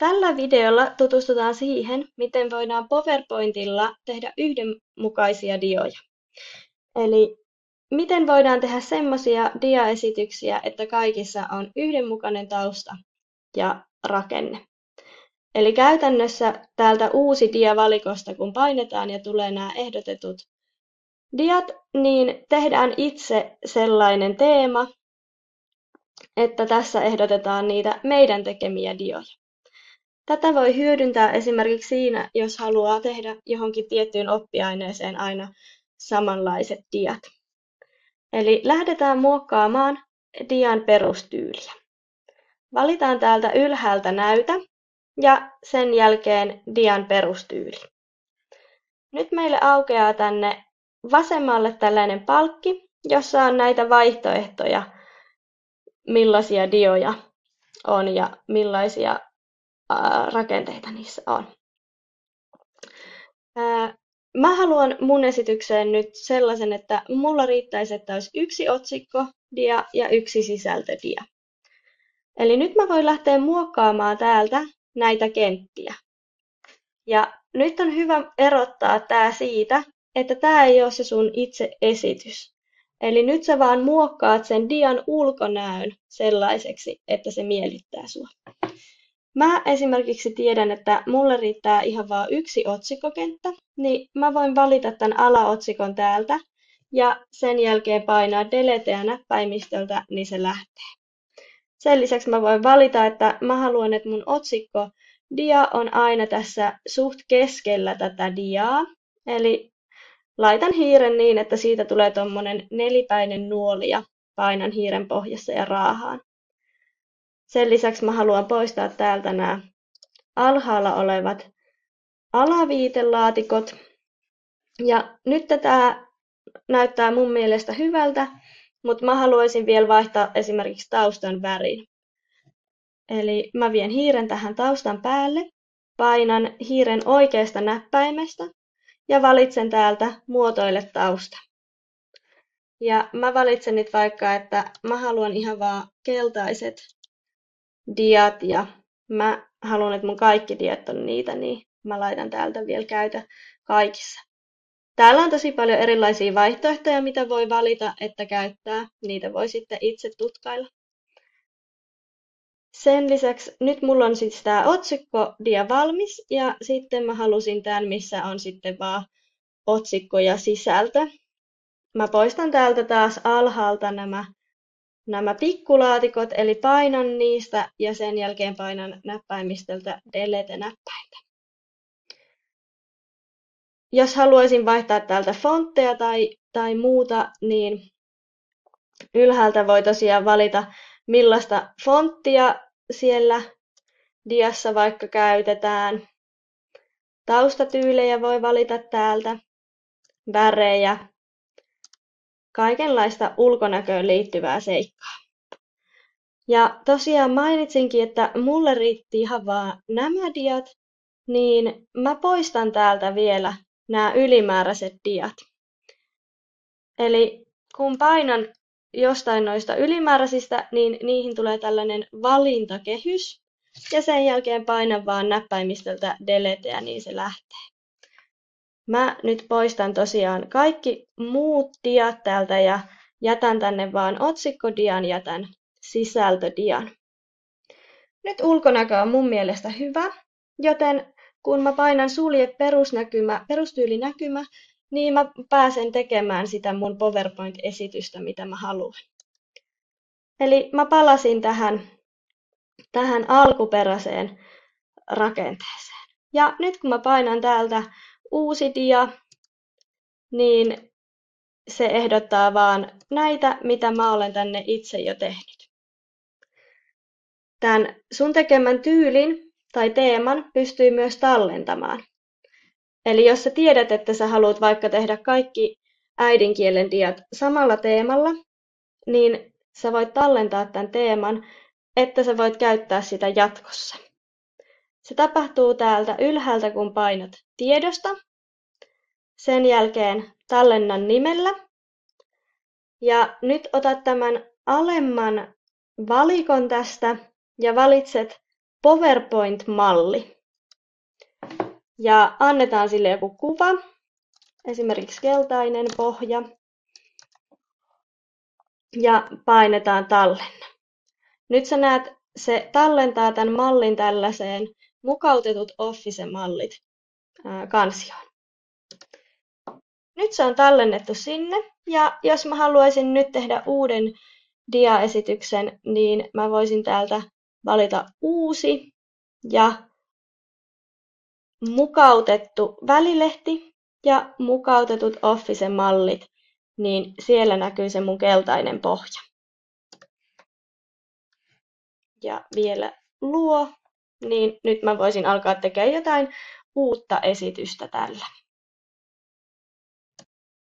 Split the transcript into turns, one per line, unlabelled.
Tällä videolla tutustutaan siihen, miten voidaan PowerPointilla tehdä yhdenmukaisia dioja. Eli miten voidaan tehdä semmoisia diaesityksiä, että kaikissa on yhdenmukainen tausta ja rakenne. Eli käytännössä täältä uusi dia-valikosta, kun painetaan ja tulee nämä ehdotetut diat, niin tehdään itse sellainen teema, että tässä ehdotetaan niitä meidän tekemiä dioja. Tätä voi hyödyntää esimerkiksi siinä, jos haluaa tehdä johonkin tiettyyn oppiaineeseen aina samanlaiset diat. Eli lähdetään muokkaamaan dian perustyyliä. Valitaan täältä ylhäältä näytä ja sen jälkeen dian perustyyli. Nyt meille aukeaa tänne vasemmalle tällainen palkki, jossa on näitä vaihtoehtoja, millaisia dioja on ja millaisia rakenteita niissä on. Mä haluan mun esitykseen nyt sellaisen, että mulla riittäisi, että olisi yksi otsikkodia ja yksi sisältödia. Eli nyt mä voin lähteä muokkaamaan täältä näitä kenttiä. Ja nyt on hyvä erottaa tää siitä, että tää ei ole se sun itse esitys. Eli nyt sä vaan muokkaat sen dian ulkonäön sellaiseksi, että se miellyttää sua. Mä esimerkiksi tiedän, että mulle riittää ihan vaan yksi otsikkokenttä, niin mä voin valita tämän alaotsikon täältä ja sen jälkeen painaa deleteä näppäimistöltä, niin se lähtee. Sen lisäksi mä voin valita, että mä haluan, että mun otsikkodia on aina tässä suht keskellä tätä diaa. Eli laitan hiiren niin, että siitä tulee tommonen nelipäinen nuoli ja painan hiiren pohjassa ja raahaan. Sen lisäksi mä haluan poistaa täältä nämä alhaalla olevat alaviitelaatikot. Ja nyt tämä näyttää mun mielestä hyvältä, mutta mä haluaisin vielä vaihtaa esimerkiksi taustan värin. Eli mä vien hiiren tähän taustan päälle, painan hiiren oikeasta näppäimestä ja valitsen täältä muotoile tausta. Ja mä valitsen nyt vaikka, että mä haluan ihan vaan keltaiset diat ja mä haluan, että mun kaikki diat on niitä, niin mä laitan täältä vielä käytä kaikissa. Täällä on tosi paljon erilaisia vaihtoehtoja, mitä voi valita, että käyttää. Niitä voi sitten itse tutkailla. Sen lisäksi nyt mulla on sitten tämä otsikkodia valmis ja sitten mä halusin tämän, missä on sitten vaan otsikko ja sisältö. Mä poistan täältä taas alhaalta nämä pikkulaatikot, eli painan niistä ja sen jälkeen painan näppäimistöltä delete-näppäintä. Jos haluaisin vaihtaa täältä fontteja tai muuta, niin ylhäältä voi tosiaan valita, millaista fonttia siellä diassa vaikka käytetään. Taustatyylejä voi valita täältä, värejä, kaikenlaista ulkonäköön liittyvää seikkaa. Ja tosiaan mainitsinkin, että mulle riitti ihan vaan nämä diat, niin mä poistan täältä vielä nämä ylimääräiset diat. Eli kun painan jostain noista ylimääräisistä, niin niihin tulee tällainen valintakehys. Ja sen jälkeen painan vaan näppäimistöltä deleteä, niin se lähtee. Mä nyt poistan tosiaan kaikki muut diat täältä ja jätän tänne vaan otsikkodian ja tämän sisältödian. Nyt ulkonäkö on mun mielestä hyvä, joten kun mä painan sulje perustyylinäkymä, niin mä pääsen tekemään sitä mun PowerPoint-esitystä, mitä mä haluan. Eli mä palasin tähän alkuperäiseen rakenteeseen. Ja nyt kun mä painan täältä uusi dia, niin se ehdottaa vaan näitä, mitä mä olen tänne itse jo tehnyt. Tämän sun tekemän tyylin tai teeman pystyy myös tallentamaan. Eli jos sä tiedät, että sä haluat vaikka tehdä kaikki äidinkielen diat samalla teemalla, niin sä voit tallentaa tämän teeman, että sä voit käyttää sitä jatkossa. Se tapahtuu täältä ylhäältä, kun painat tiedosta. Sen jälkeen tallennan nimellä. Ja nyt otat tämän alemman valikon tästä ja valitset PowerPoint-malli ja annetaan sille joku kuva, esimerkiksi keltainen pohja, ja painetaan tallenne. Nyt sä näet, se tallentaa tämän mallin tällaiseen mukautetut Office-mallit kansioon. Nyt se on tallennettu sinne, ja jos mä haluaisin nyt tehdä uuden diaesityksen, niin mä voisin täältä valita uusi ja mukautettu välilehti ja mukautetut Office-mallit, niin siellä näkyy se mun keltainen pohja. Ja vielä luo, niin nyt mä voisin alkaa tekemään jotain uutta esitystä tällä.